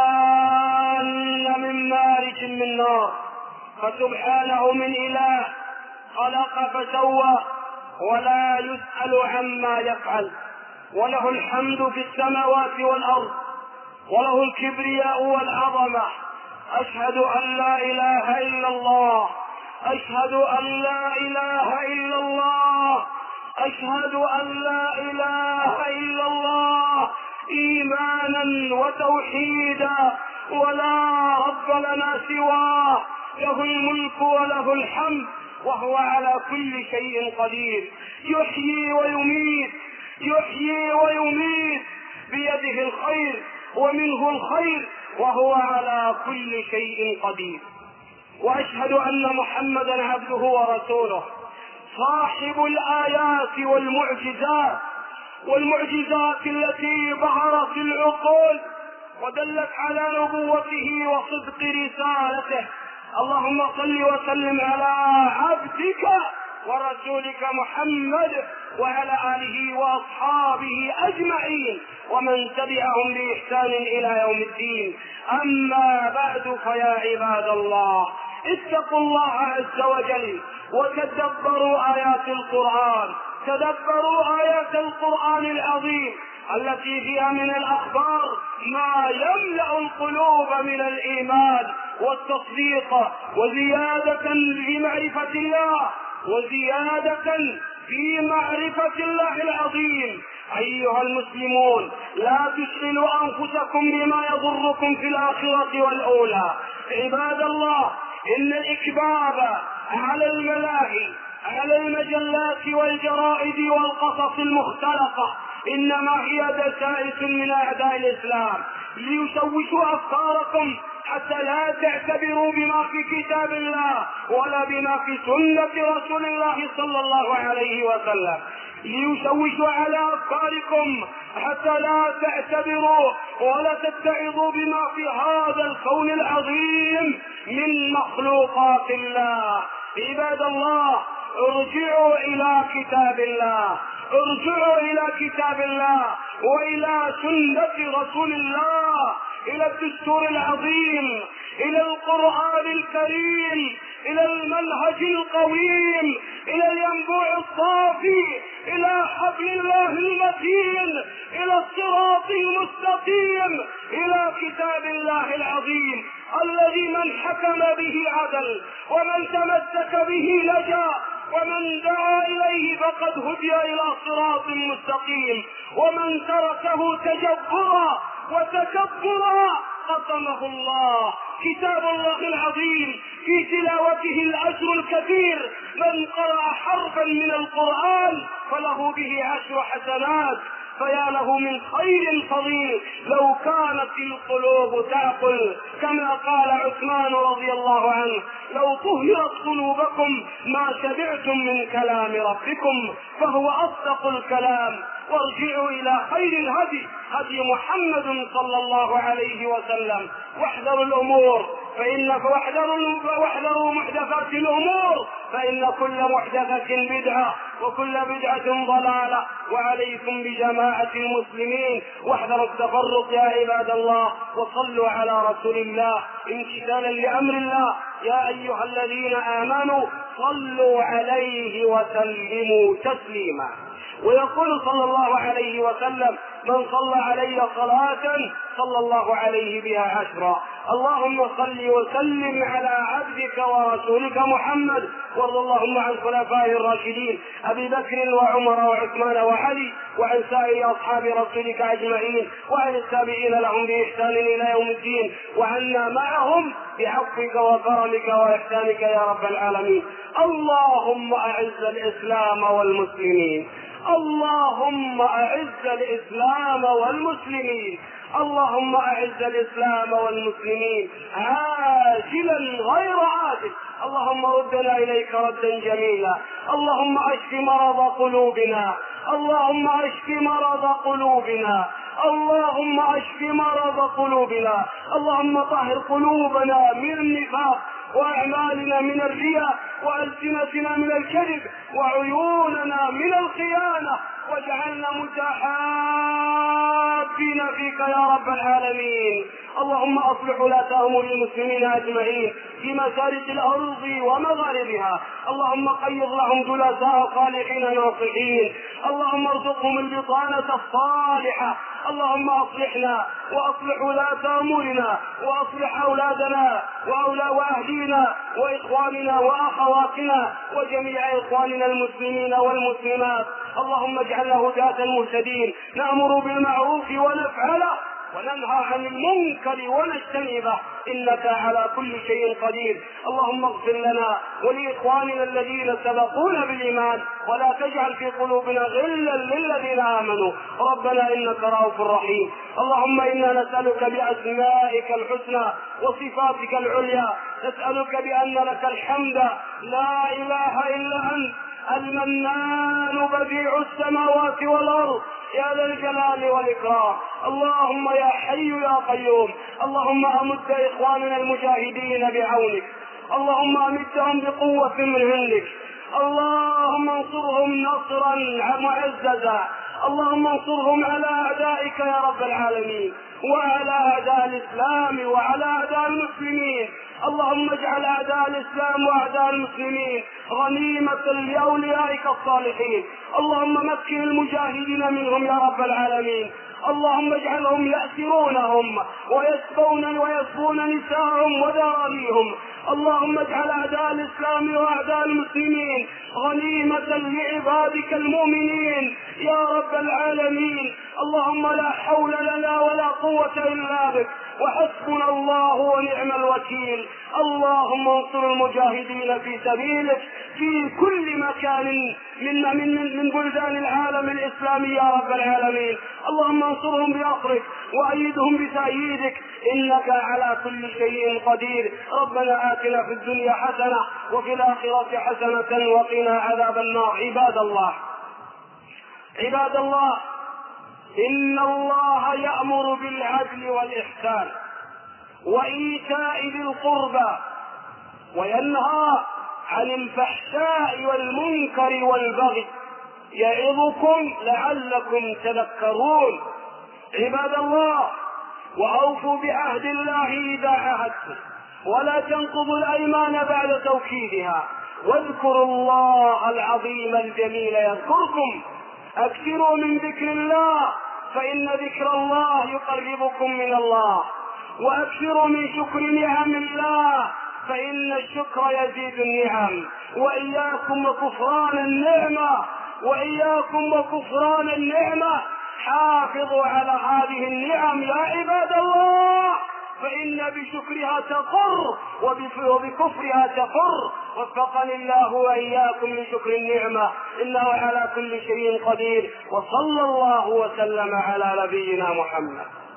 الجان من مارج من نار. فسبحانه من إله خلق فسوى ولا يسأل عما يفعل، وله الحمد في السماوات والأرض، وله الكبرياء والعظمة. أشهد أن لا إله إلا الله أشهد أن لا إله إلا الله أشهد أن لا إله إلا الله إيمانا وتوحيدا، ولا رب لنا سواه، له الملك وله الحمد وهو على كل شيء قدير. يحيي ويميت يحيي ويميت بيده الخير ومنه الخير، وهو على كل شيء قدير. وأشهد أن محمدا عبده ورسوله، صاحب الآيات والمعجزات والمعجزات التي ظهرت العقول ودلت على نبوته وصدق رسالته. اللهم صل وسلم على عبدك ورسولك محمد وعلى آله وأصحابه أجمعين ومن تبعهم بإحسان إلى يوم الدين. أما بعد، فيا عباد الله، اتقوا الله عز وجل وتدبروا آيات القرآن، تدبروا آيات القرآن العظيم التي فيها من الأخبار ما يملأ القلوب من الإيمان والتصديق وزيادة في معرفة الله وزيادة في معرفة الله العظيم. أيها المسلمون، لا تشغلوا أنفسكم بما يضركم في الآخرة والأولى. عباد الله، إن الإكباب على الملاهي، على المجلات والجرائد والقصص المختلقة إنما هي دسائس من أعداء الإسلام ليشوشوا أفكاركم حتى لا تعتبروا بما في كتاب الله ولا بما في سنة رسول الله صلى الله عليه وسلم، ليشوشوا على أفكاركم حتى لا تعتبروا ولا تتعظوا بما في هذا الكون العظيم من مخلوقات الله. عباد الله، ارجعوا إلى كتاب الله، ارجعوا إلى كتاب الله وإلى سنة رسول الله، إلى الدستور العظيم، إلى القرآن الكريم، إلى المنهج القويم، إلى الينبوع الصافي، إلى حبل الله المتين، إلى الصراط المستقيم، إلى كتاب الله العظيم الذي من حكم به عدل ومن تمسك به نجا ومن دعا إليه فقد هدي إلى صراط مستقيم ومن تركه تجبرا وتكبرا قسمه الله. كتاب الله العظيم في تلاوته الأجر الكثير، من قرأ حرفا من القرآن فله به عشر حسنات، فيا له من خير فضيل لو كانت القلوب تعقل. كما قال عثمان رضي الله عنه: لو طهرت قلوبكم ما شبعتم من كلام ربكم، فهو أصدق الكلام. وارجعوا إلى خير الهدي، هدي محمد صلى الله عليه وسلم، واحذروا الأمور فإن واحذروا محدثات الأمور فإن كل محدثة بدعة وكل بدعة ضلالة، وعليكم بجماعة المسلمين واحذروا التفرق يا عباد الله، وصلوا على رسول الله امتثالا لأمر الله. يا أيها الذين آمنوا صلوا عليه وسلموا تسليما. ويقول صلى الله عليه وسلم: من صلى علي صلاة صلى الله عليه بها عشرا. اللهم صل وسلم على عبدك ورسولك محمد، وارض اللهم عن خلفائه الراشدين أبي بكر وعمر وعثمان وعلي، وعن سائر أصحاب رسولك أجمعين، وعن التابعين لهم بإحسان إلى يوم الدين، وعنا معهم بعفوك وكرمك وإحسانك يا رب العالمين. اللهم أعز الإسلام والمسلمين، اللهم أعز الإسلام والمسلمين، اللهم أعز الإسلام والمسلمين عاجلا غير عاجل. اللهم ردنا إليك ردا جميلا. اللهم اشف مرض قلوبنا، اللهم اشف مرض قلوبنا، اللهم اشف مرض قلوبنا. اللهم طهر قلوبنا من النفاق، وأعمالنا من الرياء، وألسنتنا من الكذب، وعيوننا من الخيانة، واجعلنا متحابين فيك يا رب العالمين. اللهم أصلح ولاة أمور المسلمين أجمعين في مشارق الأرض ومغاربها. اللهم خير لهم جلساء صالحين ناصحين. اللهم ارزقهم البطانة الصالحة. اللهم أصلحنا وأصلح ولاة أمورنا، وأصلح أولادنا وأهلينا وإخواننا وأخواتنا وجميع إخواننا المسلمين والمسلمات. اللهم اجعلنا هداة مهتدين، نأمر بالمعروف ونفعله، وننهى عن المنكر ونجتنبه، إنك على كل شيء قدير. اللهم اغفر لنا ولإخواننا الذين سبقونا بالإيمان، ولا تجعل في قلوبنا غلا للذين آمنوا. ربنا إنك رؤوف رحيم. اللهم إنا نسألك بأسمائك الحسنى وصفاتك العليا، نسألك بأن لك الحمد لا إله إلا أنت المنان بديع السماوات والأرض يا ذا الجلال والإكرام. اللهم يا حي يا قيوم، اللهم أمد إخواننا المجاهدين بعونك، اللهم أمدهم بقوة من عندك، اللهم انصرهم نصرا معززا، اللهم انصرهم على أعدائك يا رب العالمين، وعلى أعداء الإسلام وعلى أعداء المسلمين. اللهم اجعل أعداء الإسلام وأعداء المسلمين غنيمة لأوليائك الصالحين. اللهم مكن المجاهدين منهم يا رب العالمين. اللهم اجعلهم يأسرونهم ويسقون ويسقون نساءهم وذراريهم. اللهم اجعل أعداء الإسلام وأعداء المسلمين غنيمة لعبادك المؤمنين يا رب العالمين. اللهم لا حول لنا ولا قوة إلا بك، وحسبنا الله ونعم الوكيل. اللهم انصر المجاهدين في سبيلك في كل مكان من من من بلدان العالم الإسلامي يا رب العالمين. اللهم انصرهم بنصرك وأيدهم بتأييدك، إنك على كل شيء قدير. ربنا آتنا في الدنيا حسنة وفي الآخرة حسنة وقنا عذاب النار. عباد الله عباد الله إن الله يأمر بالعدل والإحسان وإيتاء ذي القربى وينهى عن الفحشاء والمنكر والبغي يعظكم لعلكم تذكرون. عباد الله، وأوفوا بعهد الله إذا عاهدتم، ولا تنقضوا الأيمان بعد توكيدها، واذكروا الله العظيم الجليل يذكركم. أكثروا من ذكر الله فإن ذكر الله يقربكم من الله، وأكثروا من شكر نعم الله فإن الشكر يزيد النعم. وإياكم وكفران النعمة وإياكم وكفران النعمة حافظوا على هذه النعم يا عباد الله، فإن بشكرها تقر وبكفرها تقر. وفقني الله وإياكم لشكر النعمة، إنه على كل شيء قدير. وصلى الله وسلم على نبينا محمد.